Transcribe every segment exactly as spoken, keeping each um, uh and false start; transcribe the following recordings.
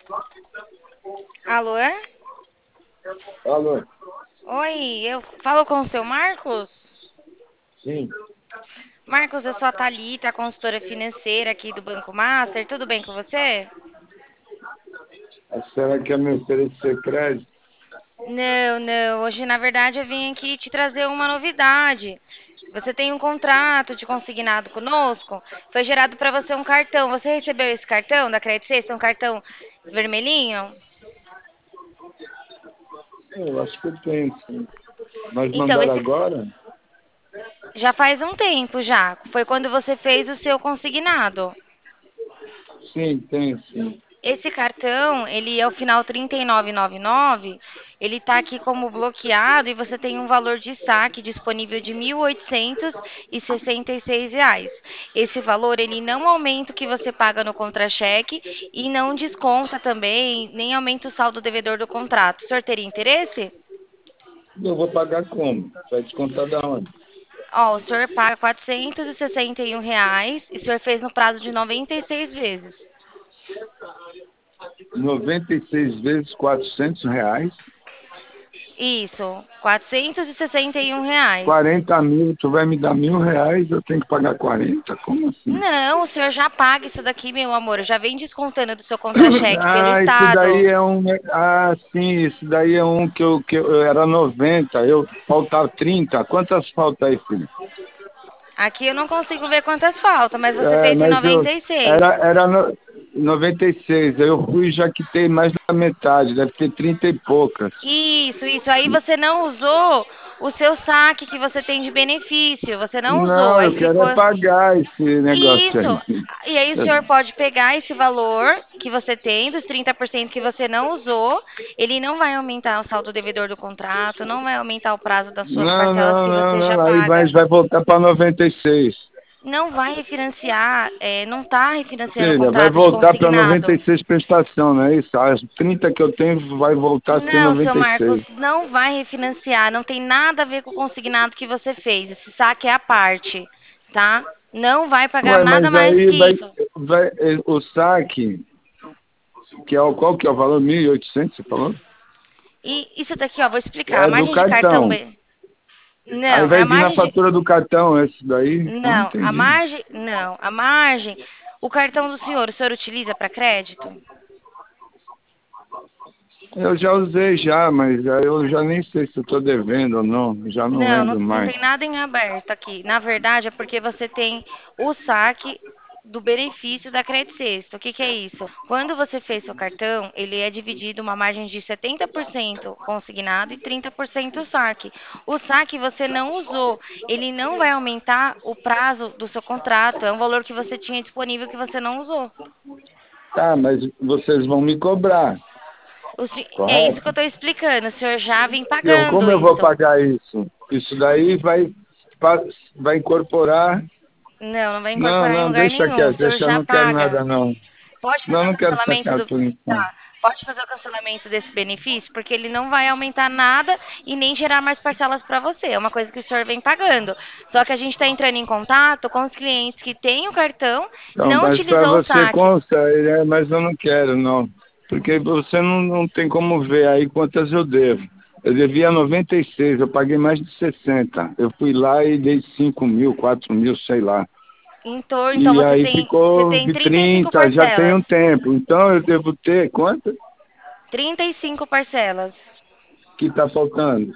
Alô? É? Alô? Oi, eu falo com o seu Marcos? Sim. Marcos, eu sou a Thalita, a consultora financeira aqui do Banco Master. Tudo bem com você? A senhora quer me oferecer crédito? Não, não. Hoje, na verdade, eu vim aqui te trazer uma novidade. Você tem um contrato de consignado conosco. Foi gerado para você um cartão. Você recebeu esse cartão da Credit Suisse? É um cartão vermelhinho? Eu acho que eu tenho, sim. Mas Então, mandaram esse agora? já faz um tempo já. Foi quando você fez o seu consignado. Sim, tenho, sim. Esse cartão, ele é o final trinta e nove e noventa e nove, ele está aqui como bloqueado e você tem um valor de saque disponível de mil oitocentos e sessenta e seis reais. Esse valor, ele não aumenta o que você paga no contra-cheque e não desconta também, nem aumenta o saldo devedor do contrato. O senhor teria interesse? Eu vou pagar como? Vai descontar da onde? Ó, o senhor paga quatrocentos e sessenta e um reais e o senhor fez no prazo de noventa e seis vezes. Noventa e seis vezes quatrocentos reais? Isso, quatrocentos e sessenta e um reais. Quarenta mil, tu vai me dar mil reais, eu tenho que pagar quarenta? Como assim? Não, o senhor já paga isso daqui, meu amor. Já vem descontando do seu contra-cheque pelo Ah, isso daí Estado. é um. Ah, sim, isso daí é um que eu, que eu era noventa, eu faltava trinta. Quantas falta aí, filho? Aqui eu não consigo ver quantas faltam, mas você É, fez em mas eu noventa e era, seis. era no, noventa e seis, eu fui já quitei mais da metade, deve ter trinta e poucas. Isso, isso. Aí você não usou o seu saque que você tem de benefício. Você não usou. Não, Aí eu quero é ficou. pagar esse negócio Isso. aí. E aí o senhor pode pegar esse valor que você tem, dos trinta por cento que você não usou, ele não vai aumentar o saldo devedor do contrato, não vai aumentar o prazo das suas Não, parcelas não, que não, você já não, aí vai, paga. vai voltar para noventa e seis. Não vai refinanciar, é, não está refinanciando o Filha, vai contrato de voltar para noventa e consignado. seis prestação, não é isso? As trinta que eu tenho vai voltar a ser Não, seu noventa e seis. Marcos, não vai refinanciar, não tem nada a ver com o consignado que você fez. Esse saque é a parte, tá? Não vai pagar Ué, nada mas mais aí que vai, isso. vai eh, o saque, que é o, qual que é o valor? Mil e oitocentos, você falou? E isso daqui, ó, vou explicar. A É do margem de cartão, cartão. be- Aí não, é vai a vir na margem de, fatura do cartão esse daí? Não não, a entendi. margem, não, a margem, o cartão do senhor, o senhor utiliza para crédito? Eu já usei já, mas aí eu já nem sei se eu estou devendo ou não. Já não Não, não, lembro não mais. tem nada em aberto aqui. Na verdade, é porque você tem o saque do benefício da Credit Sexta. O que que é isso? Quando você fez seu cartão, ele é dividido uma margem de setenta por cento consignado e trinta por cento saque. O saque você não usou, ele não vai aumentar o prazo do seu contrato. É um valor que você tinha disponível que você não usou. Tá, mas vocês vão me cobrar, O se- É isso que eu correto? estou explicando. O senhor já vem Eu, pagando como eu vou isso. pagar isso? Isso daí vai, pa- vai incorporar. Não, não vai Não, incorporar em não, lugar deixa nenhum. O quieto, senhor deixa, eu já não quero paga. nada não. Pode Não, fazer o não quero cancelamento sacar do. por enquanto. Tá. Pode fazer o cancelamento desse benefício, porque ele não vai aumentar nada e nem gerar mais parcelas para você. É uma coisa que o senhor vem pagando. Só que a gente está entrando em contato com os clientes que têm o cartão, Então, não mas para utilizou o você saque. consta, é, mas eu não quero, não. Porque você não, não tem como ver aí quantas eu devo. Eu devia noventa e seis, eu paguei mais de sessenta. Eu fui lá e dei cinco mil, quatro mil, sei lá. Em torno, então E você aí tem, você ficou tem de trinta e cinco trinta, já tem um parcelas. tempo. Então eu devo ter quanto trinta e cinco parcelas. que está faltando?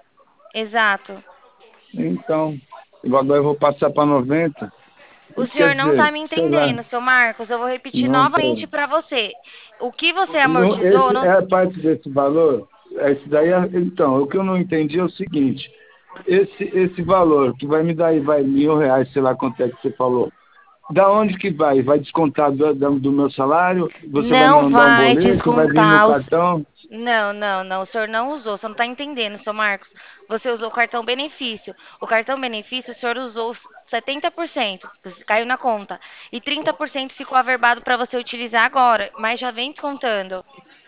Exato. Então, agora eu vou passar para noventa. O Quer senhor não está dizer, me sei lá, entendendo, seu Marcos. Eu vou repetir não novamente tô. para você. O que você Não, amortizou, esse não. é a parte desse valor. Esse daí, é- então, o que eu não entendi é o seguinte: esse, esse valor que vai me dar aí, vai mil reais, sei lá quanto é que você falou. Da onde que vai? Vai descontar do, do do meu salário? Você vai me Não mandar um vai boleto? Vai vir no descontar os. cartão? Não, não, não. O senhor não usou. Você não está entendendo, seu Marcos. Você usou o cartão benefício. O cartão benefício, o senhor usou setenta por cento, que caiu na conta. E trinta por cento ficou averbado para você utilizar agora, mas já vem descontando.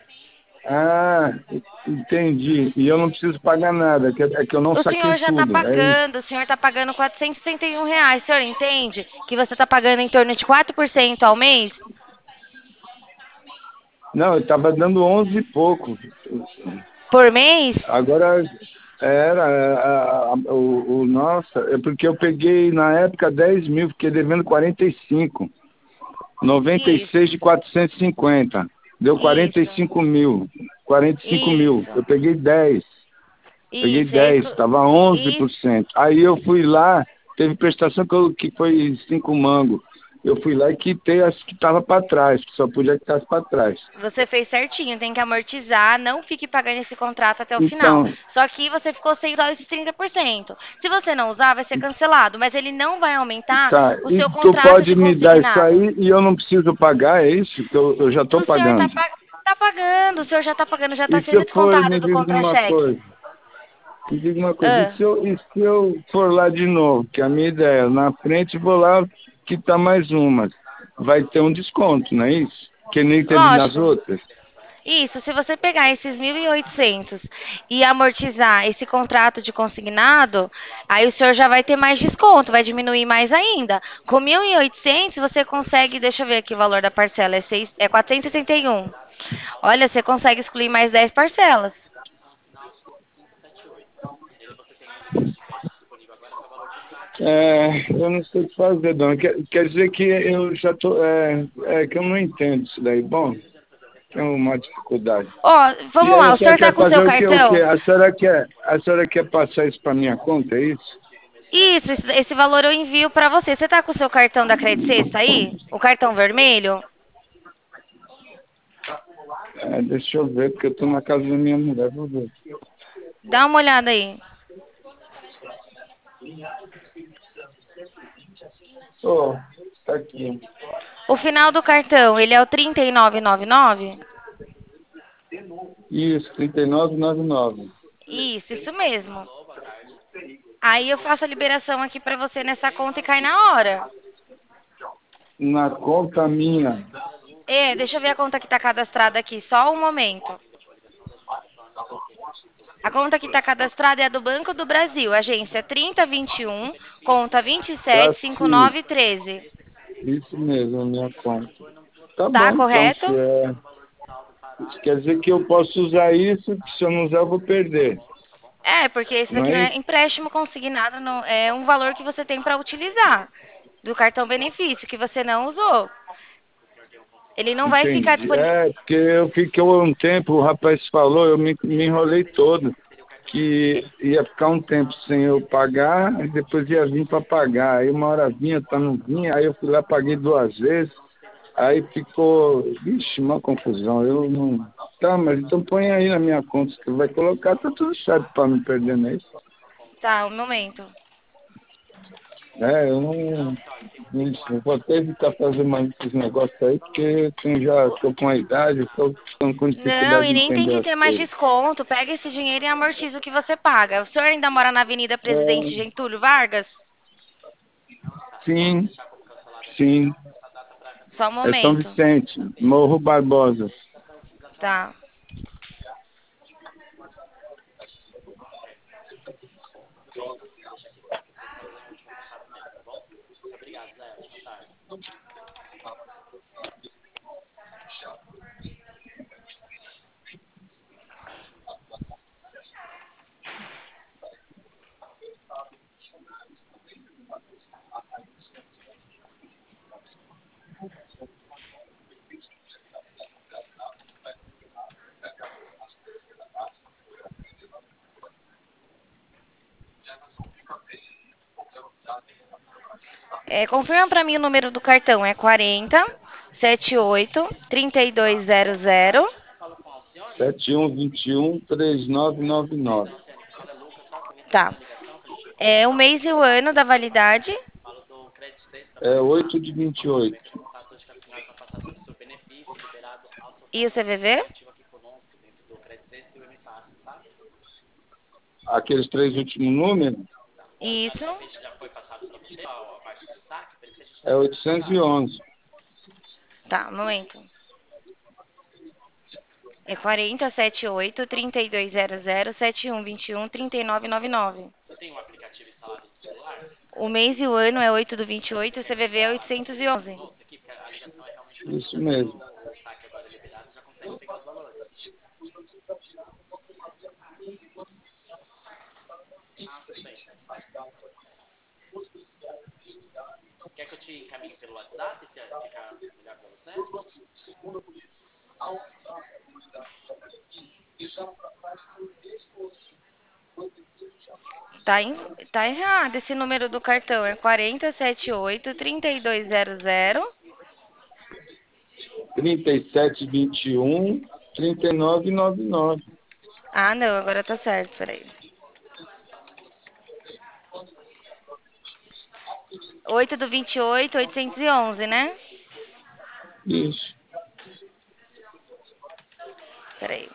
Ah, entendi. E eu não preciso pagar nada, que- é que eu não O saquei senhor já está tudo. É isso. pagando, o senhor está pagando quatrocentos e sessenta e um reais. O senhor entende que você está pagando em torno de quatro por cento ao mês? Não, eu tava dando onze e pouco. Por mês? Agora era a- a- o, o nossa, é porque eu peguei na época dez mil, fiquei devendo quarenta e cinco. noventa e Isso, seis de quatrocentos e cinquenta. Deu quarenta e isso, cinco mil. quarenta e cinco mil. isso, Eu peguei dez. Peguei isso, é isso, dez, estava onze por isso. cento. Aí eu fui lá, teve prestação que, eu, que foi cinco mangos. Eu fui lá e quitei as que estavam para trás, que só podia quitar as para trás. Você fez certinho, tem que amortizar, não fique pagando esse contrato até o final. Então, Só que você ficou sem usar esses trinta por cento. Se você não usar, vai ser cancelado, mas ele não vai aumentar tá. o E seu tu contrato pode de me dar isso consignado. aí e eu não preciso pagar, é isso? Que eu, eu já estou O senhor está pagando. pagando, o senhor já está pagando, já está E se eu sendo for, descontado me do diz uma contra-cheque. coisa, me diz uma coisa, e Ah, se eu, e se eu for lá de novo, que a minha ideia, na frente vou lá quitar mais umas, vai ter um desconto, não é isso? Que nem teve nas lógico. outras. Isso, se você pegar esses mil e oitocentos e amortizar esse contrato de consignado, aí o senhor já vai ter mais desconto, vai diminuir mais ainda. Com mil e oitocentos você consegue, deixa eu ver aqui o valor da parcela, é, seis, é quatrocentos e sessenta e um. Olha, você consegue excluir mais dez parcelas. É, eu não sei o que fazer, dona. Quer, quer dizer que eu já tô. É, é que eu não entendo isso daí. Bom, tem uma dificuldade. Ó, E vamos aí lá, a o senhora senhor tá quer com o fazer seu o quê? O quê? cartão? A senhora quer, a senhora quer passar isso para minha conta, é isso? Isso, esse, esse valor eu envio pra você. Você tá com o seu cartão da Credit Sexta aí? O cartão vermelho? É, deixa eu ver, porque eu tô na casa da minha mulher, vou ver. Dá uma olhada aí. Ô, tá aqui. O final do cartão, ele é o trinta e nove e noventa e nove? Isso, trinta e nove e noventa e nove. Isso, isso mesmo. Aí eu faço a liberação aqui pra você nessa conta e cai na hora. Na conta minha. É, deixa eu ver a conta que tá cadastrada aqui, só um momento. A conta que está cadastrada é a do Banco do Brasil, agência trinta vinte e um, conta vinte e Já sete cinquenta e nove se. treze. Isso mesmo, a minha conta. Tá Tá bom, então, se correto? é. Isso quer dizer que eu posso usar isso, que se eu não usar eu vou perder. É, porque isso Não daqui é não é isso? empréstimo consignado, não, é um valor que você tem para utilizar do cartão benefício que você não usou. Ele não vai ficar Entendi. disponível. É, porque eu fiquei um tempo, o rapaz falou, eu me, me enrolei todo, que ia ficar um tempo sem eu pagar, e depois ia vir para pagar. Aí uma hora vinha, tá não vinha, aí eu fui lá, paguei duas vezes, aí ficou, vixe, uma confusão. Eu não. Tá, mas então põe aí na minha conta, que vai colocar, tá tudo certo para não perder, não é isso? Tá, um momento. É, eu não. Isso, eu vou até evitar fazer mais esses negócios aí, porque eu tenho- já estou com a idade, estou com Não, dificuldade e de nem tem entender que as ter mais coisas. desconto. Pega esse dinheiro e amortiza o que você paga. O senhor ainda mora na Avenida Presidente É, Getúlio Vargas? sim, sim. Só um É São momento. Vicente, Morro Barbosa. Tá. É, confirma para mim o número do cartão. É quarenta, setenta e oito, trinta e dois zero zero. sete um dois um três nove nove nove. Tá. É o mês e o ano da validade É oito de vinte e oito. e o C V V? Aqueles três últimos números Isso. é oitocentos e onze. Tá, um momento. É quarenta, setenta e oito, trinta e dois zero zero, setenta e um vinte e um, trinta e nove noventa e nove. O mês e o ano é oito do vinte e oito e o C V V é oitocentos e onze. Isso mesmo. Tá, em- tá errado esse número do cartão. É quatro sete oito, três dois zero zero. trinta e sete, vinte e um, trinta e nove, noventa e nove. Ah, não, agora tá certo, peraí. oito do vinte e oito, oitocentos e onze, né? Isso. Peraí.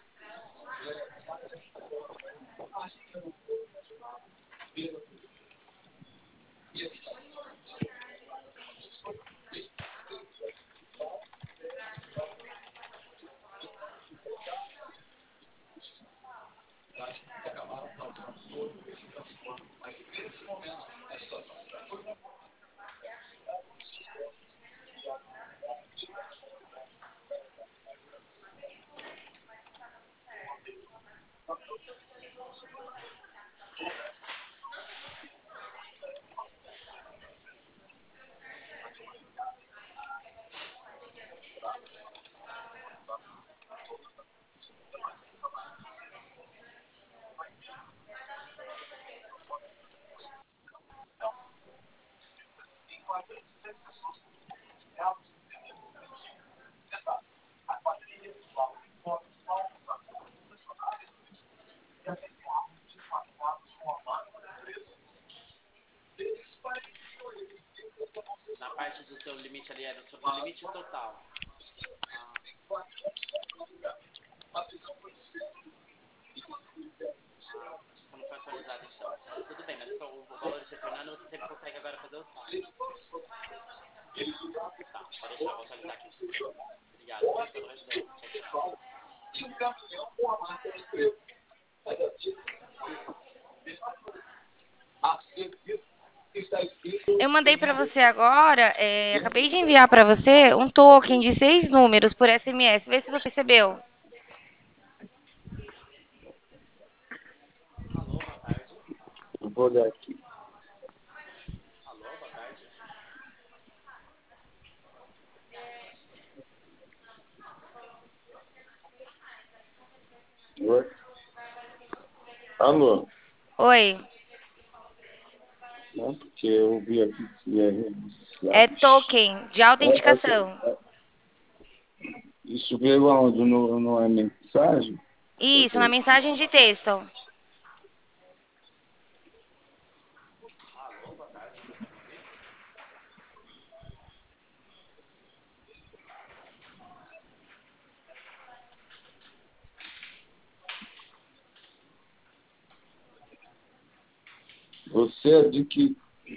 Eu mandei pra você agora, é, acabei de enviar pra você um token de seis números por S M S. Vê se você recebeu. Eu vou olhar aqui. Oi? Alô? Oi, Não, porque eu vi aqui que é é registrado. token de É, essa, autenticação. é, isso veio aonde? No, não é mensagem? Isso, na mensagem de texto. Você é de que...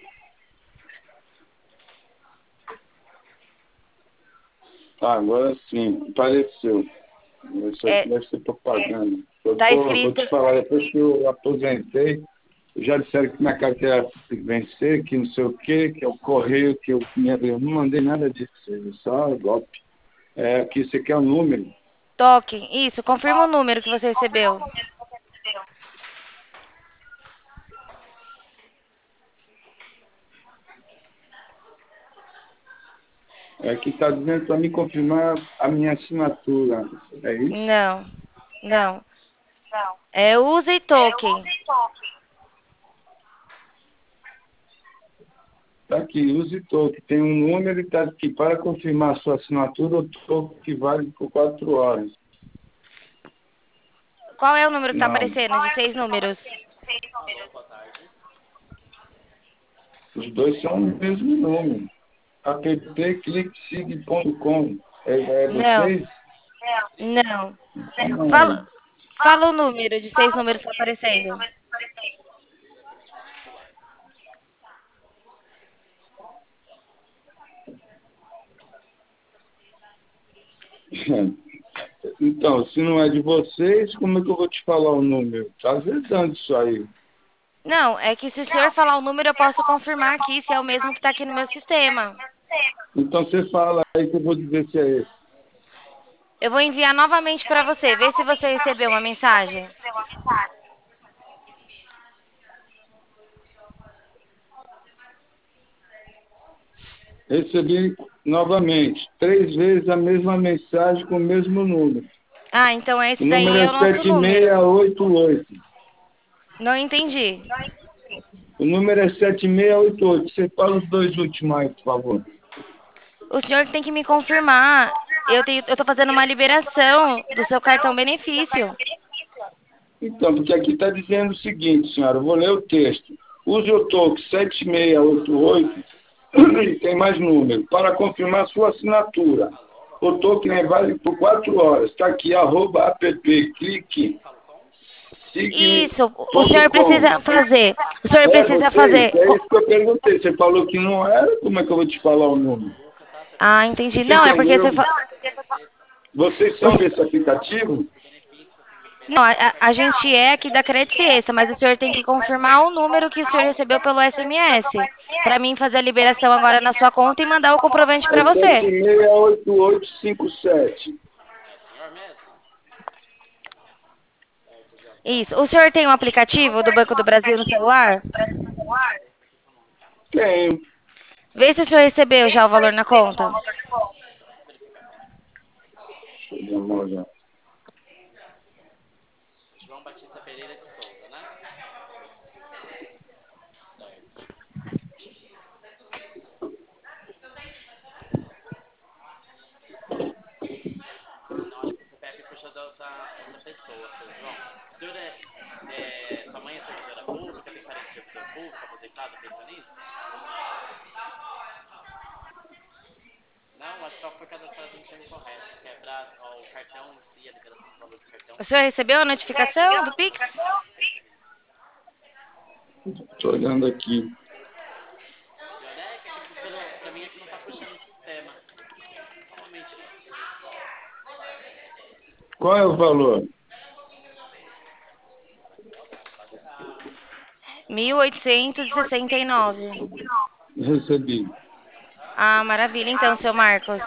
Ah, agora sim, apareceu. Isso aqui É, deve ser propaganda. Eu tá tô, vou escrito te falar, depois que eu aposentei, já disseram que minha carteira tem que vencer, que não sei o quê, que é o correio, que eu, minha, eu não mandei nada disso, é só golpe. É, que você quer o número. token. Isso, confirma o número que você recebeu. É que está dizendo para me confirmar a minha assinatura. É isso? Não, não. É use token. Está aqui, use token. Tem um número e está aqui. Para confirmar a sua assinatura, o token que vale por quatro horas. Qual é o número que tá Não. aparecendo? De seis números. Os dois são o mesmo número. appclicksig ponto com. É, é Não, vocês? não. Não. Fala, fala o número de seis números que tá aparecendo. Então, se não é de vocês, como é que eu vou te falar o número? Está vedando isso aí. Não, é que se o senhor falar o número, eu posso confirmar aqui se é o mesmo que tá aqui no meu sistema. Então você fala aí que eu vou dizer se é esse. Eu vou enviar novamente pra você. Vê se você recebeu uma mensagem. Recebi novamente, três vezes a mesma mensagem com o mesmo número. Ah, então O esse número daí é é o nosso sete seis número. oito oito. Não entendi. O número é sete seis oito oito. Você fala os dois últimos aí, por favor. O senhor tem que me confirmar. Eu tenho, eu tô fazendo uma liberação do seu cartão benefício. Então, porque aqui está dizendo o seguinte, senhora, eu vou ler o texto. Use o toque sete seis oito oito e tem mais número, para confirmar sua assinatura. O token é válido por quatro horas. Está aqui, arroba app, clique, signe Isso, o ponto senhor com. precisa fazer. O senhor É precisa vocês? fazer. É co- isso que eu perguntei. Você falou que não era, como é que eu vou te falar o número? Ah, entendi. Você Não, é porque entendeu? você fa... Vocês o são se- desse aplicativo? Não, a, a- a gente é aqui da Credit Suisse, mas o senhor tem que confirmar o número que o senhor recebeu pelo S M S. Para mim fazer a liberação agora na sua conta e mandar o comprovante É para sete você. seis oito oito cinco sete. Isso. O senhor tem um aplicativo do Banco do Brasil no celular? Tenho. Vê se o senhor recebeu já o valor na conta. Deixa eu dar uma olhada. O senhor recebeu a notificação do Pix? Estou olhando aqui. Qual é o valor? mil oitocentos e sessenta e nove. Recebi. Ah, maravilha. Então, seu Marcos.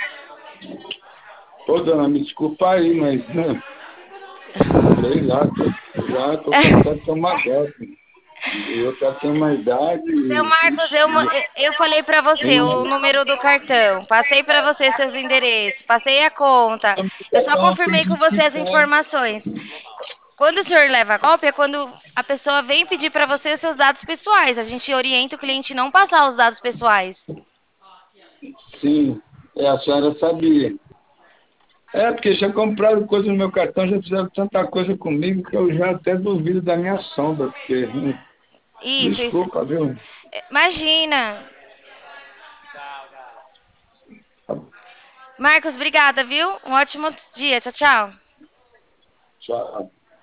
Ô, dona, me desculpa aí, mas, né, sei lá, tô, já estou cansado de tomar dose. Eu já tenho uma idade Seu e, Marcos, eu, ma- e, eu falei pra você o e número do cartão. Passei pra você seus endereços. Passei a conta. Eu só não confirmei com você as acredito. informações. Quando o senhor leva a cópia, é quando a pessoa vem pedir pra você os seus dados pessoais. A gente orienta o cliente não passar os dados pessoais. Sim, é, a senhora sabia. É, porque já compraram coisa no meu cartão, já fizeram tanta coisa comigo que eu já até duvido da minha sombra, porque, hum, Isso, isso. desculpa, viu? Imagina. Marcos, obrigada, viu? Um ótimo dia. Tchau, tchau. Tchau.